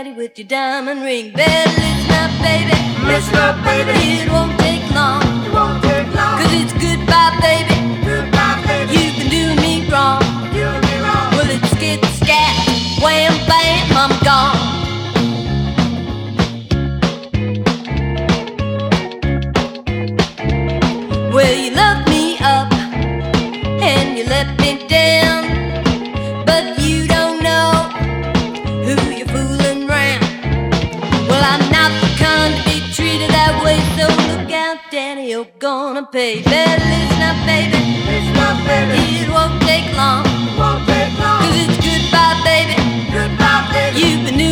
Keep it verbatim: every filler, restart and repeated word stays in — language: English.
daddy with your diamond ring. Better listen up, baby. Listen up, baby. It won't take long. It won't take long. Cause it's goodbye, baby. Goodbye, baby. You've been doing me wrong. Doing me wrong. Well, it's skit, scat, wham, bam, I'm gone. Well, you looked me up and you let me down, but you don't know who you're fooling round. Well, I'm not the kind to be treated that way, so look out, Daddy, you're gonna pay. Better listen up, baby. Listen up, baby. It won't take long. It won't take long. Cause it's goodbye, baby. Goodbye, baby. You've been